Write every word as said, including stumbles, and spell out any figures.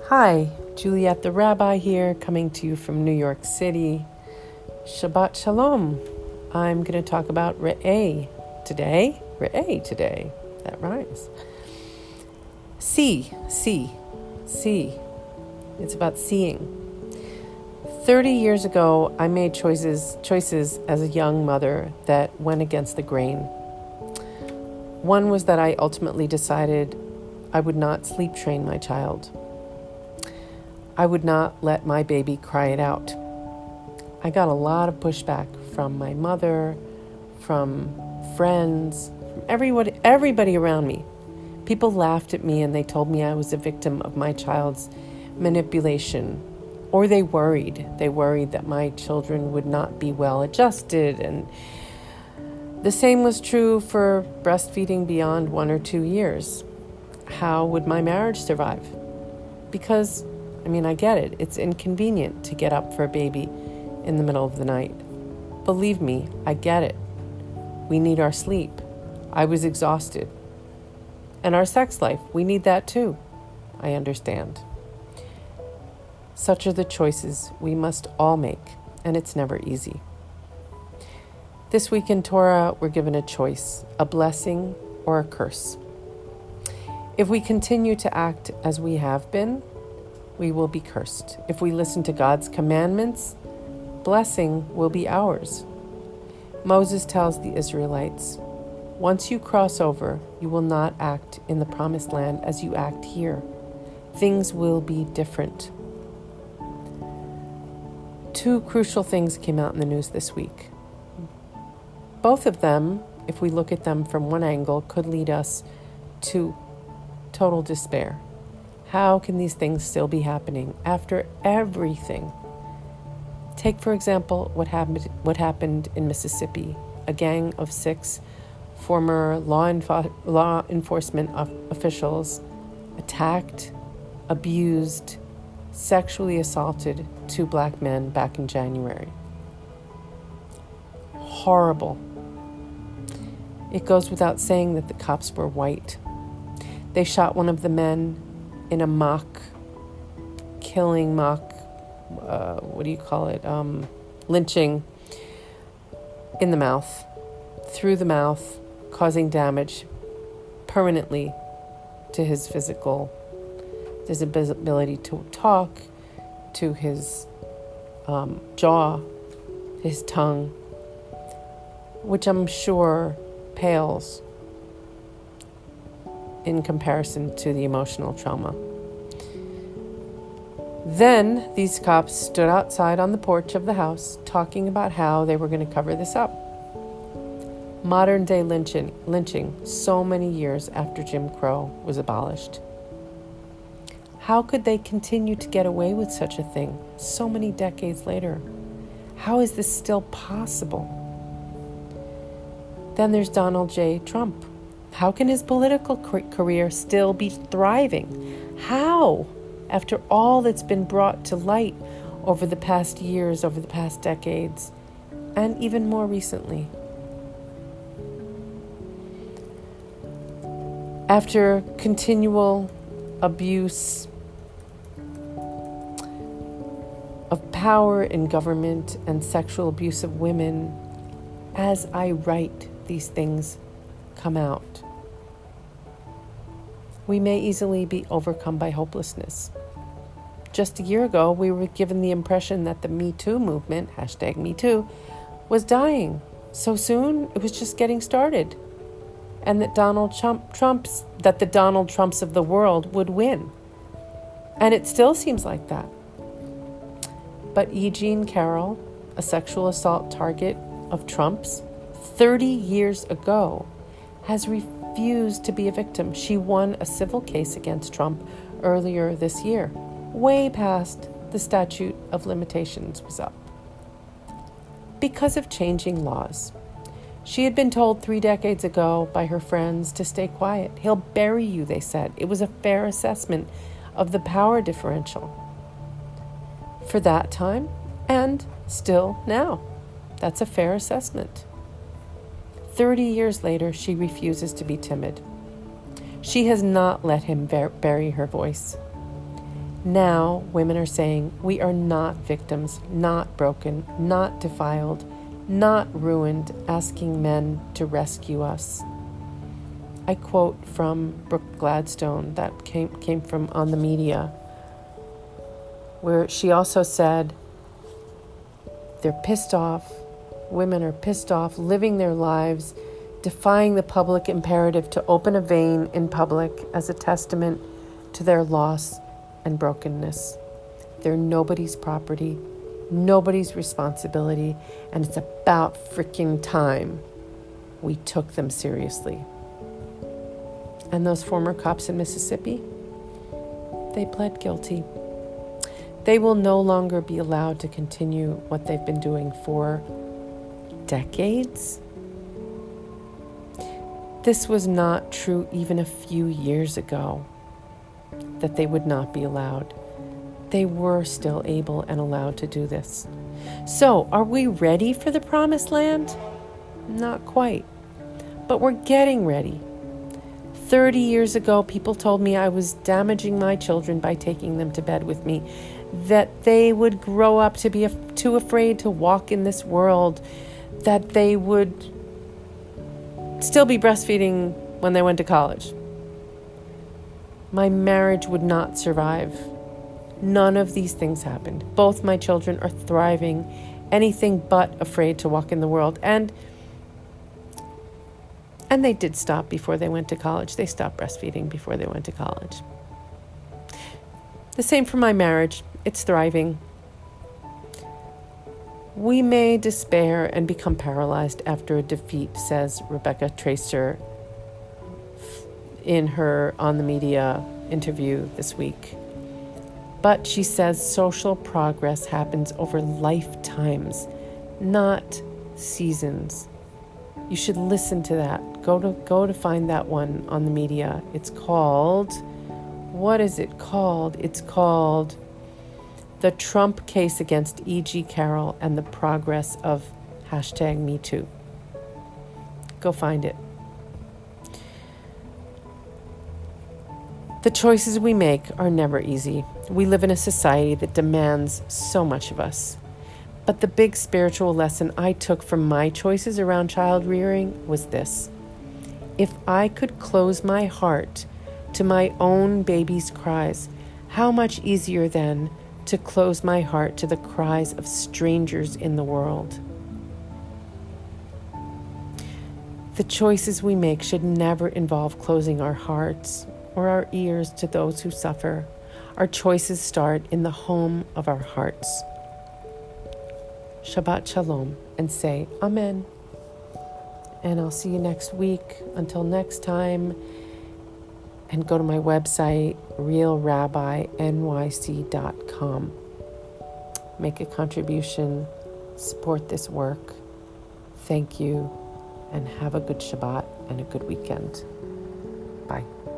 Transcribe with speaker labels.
Speaker 1: Hi, Juliet the Rabbi here, coming to you from New York City. Shabbat Shalom. I'm going to talk about Re'eh today. Re'eh today. That rhymes. See, see, see. It's about seeing. Thirty years ago, I made choices, choices as a young mother that went against the grain. One was that I ultimately decided I would not sleep train my child. I would not let my baby cry it out. I got a lot of pushback from my mother, from friends, from everybody, everybody around me. People laughed at me and they told me I was a victim of my child's manipulation. Or they worried. They worried that my children would not be well adjusted. And the same was true for breastfeeding beyond one or two years. How would my marriage survive? Because I mean, I get it. It's inconvenient to get up for a baby in the middle of the night. Believe me, I get it. We need our sleep. I was exhausted. And our sex life, we need that too. I understand. Such are the choices we must all make, and it's never easy. This week in Torah, we're given a choice, a blessing or a curse. If we continue to act as we have been, we will be cursed. If we listen to God's commandments, blessing will be ours. Moses tells the Israelites, once you cross over, you will not act in the promised land as you act here. Things will be different. Two crucial things came out in the news this week. Both of them, if we look at them from one angle, could lead us to total despair. How can these things still be happening after everything? Take, for example, what happened what happened in Mississippi. A gang of six former law, info- law enforcement officials attacked, abused, sexually assaulted two black men back in January. Horrible. It goes without saying that the cops were white. They shot one of the men in a mock killing, mock, uh, what do you call it, um, lynching in the mouth, through the mouth, causing damage permanently to his physical, his ability to talk, to his um, jaw, his tongue, which I'm sure pales in comparison to the emotional trauma. Then these cops stood outside on the porch of the house talking about how they were going to cover this up. Modern day lynching, lynching so many years after Jim Crow was abolished. How could they continue to get away with such a thing so many decades later? How is this still possible? Then there's Donald J. Trump. How can his political career still be thriving? How? After all that's been brought to light over the past years, over the past decades, and even more recently. After continual abuse of power in government and sexual abuse of women, as I write, these things come out. We may easily be overcome by hopelessness. Just a year ago, we were given the impression that the Me Too movement, hashtag Me Too, was dying. So soon, it was just getting started. And that Donald Trump, Trump's, that the Donald Trumps of the world would win. And it still seems like that. But E. Jean Carroll, a sexual assault target of Trump's thirty years ago, has refused to be a victim. She won a civil case against Trump earlier this year, way past the statute of limitations was up, because of changing laws. She had been told three decades ago by her friends to stay quiet. He'll bury you, they said. It was a fair assessment of the power differential for that time and still now. That's a fair assessment. Thirty years later, she refuses to be timid. She has not let him bury her voice. Now women are saying we are not victims, not broken, not defiled, not ruined, asking men to rescue us. I quote from Brooke Gladstone that came, came from On the Media, where she also said, they're pissed off, women are pissed off, living their lives, defying the public imperative to open a vein in public as a testament to their loss and brokenness. They're nobody's property, nobody's responsibility, and it's about freaking time we took them seriously. And those former cops in Mississippi, they pled guilty. They will no longer be allowed to continue what they've been doing for decades. This was not true even a few years ago, that they would not be allowed. They were still able and allowed to do this. So, are we ready for the promised land? Not quite, but we're getting ready. thirty years ago, people told me I was damaging my children by taking them to bed with me, that they would grow up to be af- too afraid to walk in this world, that they would still be breastfeeding when they went to college. My marriage would not survive. None of these things happened. Both my children are thriving, anything but afraid to walk in the world. And and they did stop before they went to college. They stopped breastfeeding before they went to college. The same for my marriage. It's thriving. We may despair and become paralyzed after a defeat, says Rebecca Tracer in her On the Media interview this week. But she says social progress happens over lifetimes, not seasons. You should listen to that. Go to go to find that one on the media. It's called, what is it called? It's called The Trump Case Against E G. Carroll and the Progress of hashtag Me Too. Go find it. The choices we make are never easy. We live in a society that demands so much of us. But the big spiritual lesson I took from my choices around child rearing was this. If I could close my heart to my own baby's cries, how much easier then to close my heart to the cries of strangers in the world. The choices we make should never involve closing our hearts or our ears to those who suffer. Our choices start in the home of our hearts. Shabbat Shalom, and say Amen. And I'll see you next week. Until next time, and go to my website, real rabbi N Y C dot com. Make a contribution, support this work. Thank you, and have a good Shabbat and a good weekend. Bye.